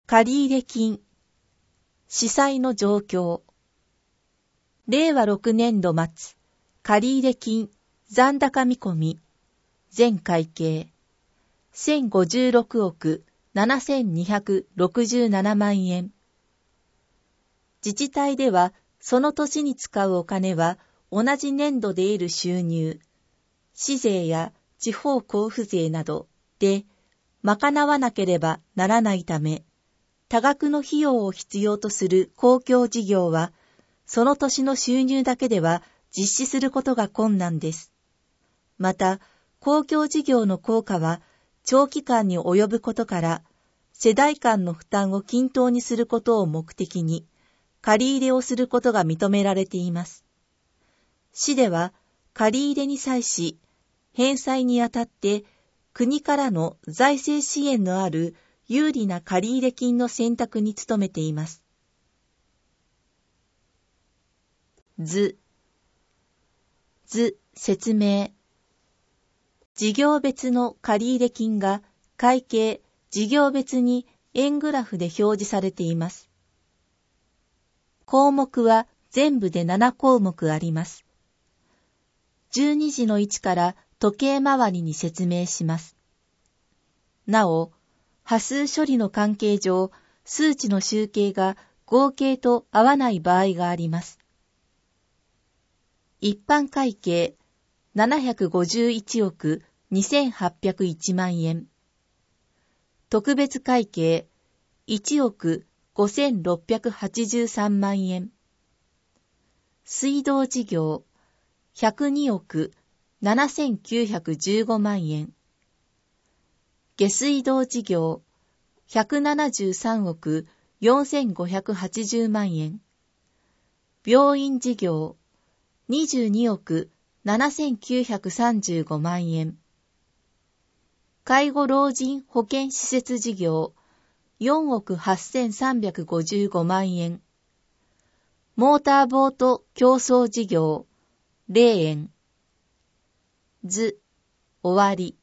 借入金、司債の状況。令和6年度末、借入金、残高見込み、全会計、1056億7267万円。自治体では、その年に使うお金は、同じ年度で得る収入、市税や地方交付税などで、賄わなければならないため、多額の費用を必要とする公共事業は、その年の収入だけでは実施することが困難です。また、公共事業の効果は長期間に及ぶことから、世代間の負担を均等にすることを目的に、借り入れをすることが認められています。市では、借り入れに際し、返済にあたって国からの財政支援のある有利な借入金の選択に努めています。図、説明。事業別の借入金が会計、事業別に円グラフで表示されています。項目は全部で7項目あります。12時の位置から時計回りに説明します。なお、波数処理の関係上、数値の集計が合計と合わない場合があります。一般会計751億2801万円。特別会計1億5683万円。水道事業102億7915万円。下水道事業173億4580万円。病院事業22億7935万円。介護老人保健施設事業4億8355万円。モーターボート競争事業0円。図、終わり。